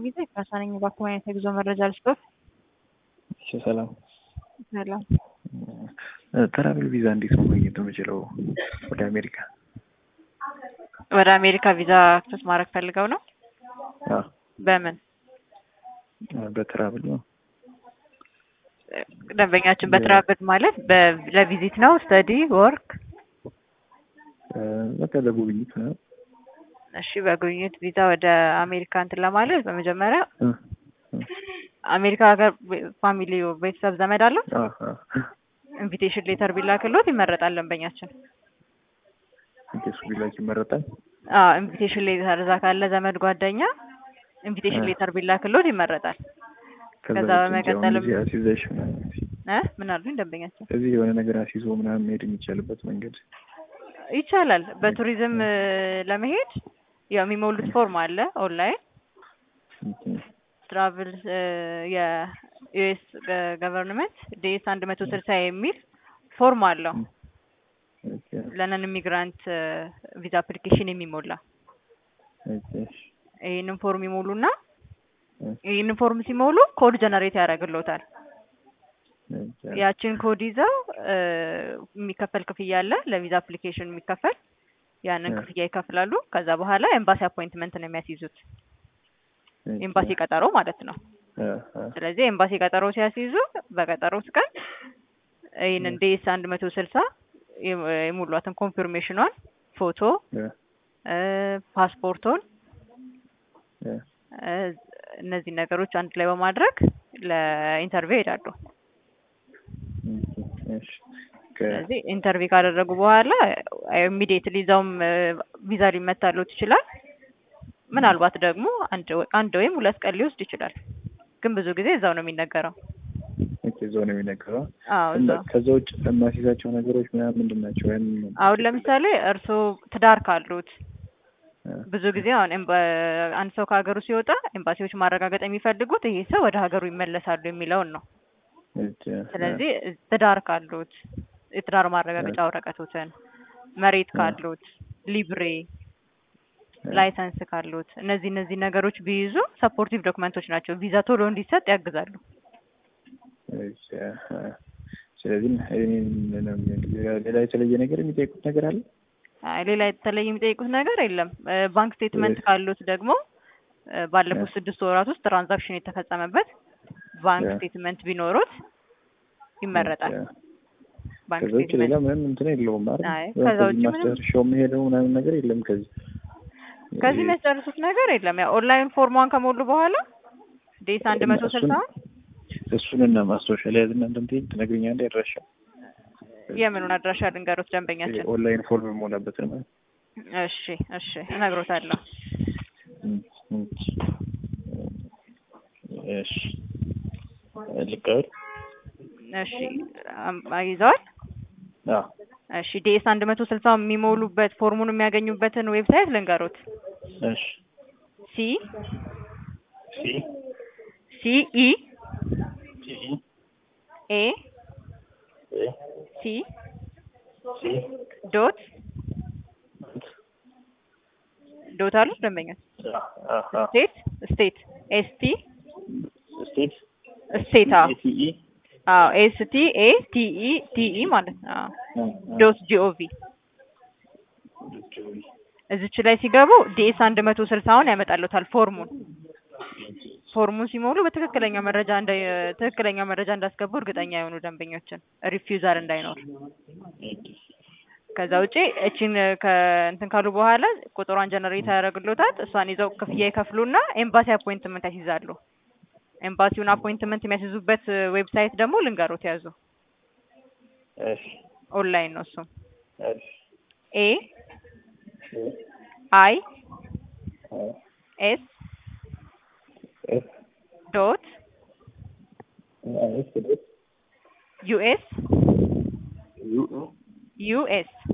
ጊዜ ከሳነኝ ባኩማይነት የጉዞ መረጃ ልስጥዎት። እሺ ሰላም። ሰላም። ትራቭል ቪዛ እንዴት ነው ማግኘት የምችለው ወደ አሜሪካ? ወደ አሜሪካ ቪዛ አክሰስ ማድረግ ፈልገው ነው? አዎ። በምን? በትራቭል ነው። ደንበኛችን በትራቭል ማለት ለቪዚት ነው፣ ስተዲ ወርክ? በቃ ለጉብኝት ነው። እሺ በጉብኝት ቪዛ ወደ አሜሪካ እንትን ለማለት በመጀመሪያ አሜሪካ ሀገር ፋሚሊ ቤተሰብ ዘመድ አለው? ኢንቪቴሽን ሌተር ቢላክሎት ይመረጣል ደንበኛችን። ኢንቪቴሽን ቢላክ ይመረጣል? ኢንቪቴሽን ሌተር እዛ ካለ ዘመድ ጓደኛ ኢንቪቴሽን ሌተር ቢላክሎት ይመረጣል። ከዛ በመቀጠልም ምን አሉኝ ደንበኛችን? እዚህ የሆነ ነገር አስይዞ ምናምን መሄድ የሚቻልበት መንገድ ይቻላል። በቱሪዝም ለመሄድ ያው የሚሞሉት ፎርም አለ ኦንላይን። ትራቭል የዩኤስ ገቨርንመንት ዴስ 160 የሚል ፎርም አለው ለነን ኢሚግራንት ቪዛ አፕሊኬሽን የሚሞላ። ይህንን ፎርም ይሞሉና ይህንን ፎርም ሲሞሉ ኮድ ጀነሬት ያደርግልዎታል። ያችን ኮድ ይዘው የሚከፈል ክፍያ አለ ለቪዛ አፕሊኬሽን የሚከፈል፣ ያንን ክፍያ ይከፍላሉ። ከዛ በኋላ ኤምባሲ አፖይንትመንት ነው የሚያስይዙት፣ ኤምባሲ ቀጠሮ ማለት ነው። ስለዚህ ኤምባሲ ቀጠሮ ሲያስይዙ በቀጠሮት ቀን ይህንን ዴስ 160 የሙሏትን ኮንፊርሜሽኗን ፎቶ፣ ፓስፖርቶን እነዚህ ነገሮች አንድ ላይ በማድረግ ለኢንተርቪው ይሄዳሉ። ስለዚህ ኢንተርቪው ካደረጉ በኋላ ኢሚዲየትሊ እዛውም ቪዛ ሊመታሉት ይችላል። ምናልባት ደግሞ አንድ ወይም ሁለት ቀን ሊወስድ ይችላል። ግን ብዙ ጊዜ እዛው ነው የሚነገረው። እዛው ነው የሚነገረው። አዎ። ከዛ ውጭ የማስይዛቸው ነገሮች ምንድን ናቸው? አሁን ለምሳሌ እርስዎ ትዳር ካሉት ብዙ ጊዜ አሁን አንድ ሰው ከሀገሩ ሲወጣ ኤምባሲዎች ማረጋገጥ የሚፈልጉት ይሄ ሰው ወደ ሀገሩ ይመለሳሉ የሚለውን ነው። ስለዚህ ትዳር ካሉት የትዳር ማረጋገጫ ወረቀቶችን፣ መሬት ካሉት፣ ሊብሬ ላይሰንስ ካሉት እነዚህ ነገሮች ቢይዙ ሰፖርቲቭ ዶክመንቶች ናቸው። ቪዛ ቶሎ እንዲሰጥ ያግዛሉ። ስለዚህ ሌላ የተለየ ነገር የሚጠይቁት ነገር አለ? ሌላ የተለየ የሚጠይቁት ነገር የለም። ባንክ ስቴትመንት ካሉት ደግሞ ባለፉት 6 ወራት ውስጥ ትራንዛክሽን የተፈጸመበት ባንክ ስቴትመንት ቢኖሩት ይመረጣል። ባንክ ስቴትመንት ሌላ ምንም እንትን የለውም አይደል? ከዛ ውጭ ማስተርሻው መሄደው ምናምን ነገር የለም። ከዚህ የሚያስጨርሱት ነገር የለም። ያው ኦንላይን ፎርሟን ከሞሉ በኋላ ዴስ 160 እሱንና ማስታወሻ ላይ ያዝና እንደምትሄድ ትነግሪኛለሽ። አድራሻ የምኑን አድራሻ ልንገሮት ደንበኛችን? ኦንላይን ፎርም የሞላበት ነው። እሺ እነግሮታለሁ። እሺ ልቀበል? እሺ ይዘዋል? አዎ። እሺ ዴስ 160 የሚሞሉበት ፎርሙን የሚያገኙበትን ዌብሳይት ልንገሮት። እሺ CE A C ዶት አሉ ደንበኛ? ስቴት STATE ማለት ነው። .gov እዚች ላይ ሲገቡ ዴስ 160ውን ያመጣሉታል። ፎርሙን ሲሞሉ ትክክለኛ መረጃ እንዳስገቡ እርግጠኛ የሆኑ ደንበኞችን ሪፊውዛል እንዳይኖር። ከዛ ውጪ እቺን ከእንትን ካሉ በኋላ ቁጥሯን ጀነሬት ያደርግልዎታል። እሷን ይዘው ክፍያ ይከፍሉና ኤምባሲ አፖይንትመንት ያስይዛሉ። ኤምባሲውን አፖይንትመንት የሚያስይዙበት ዌብሳይት ደግሞ ልንገሮት ያዙ። ኦንላይን ነው እሱ። AIS dot US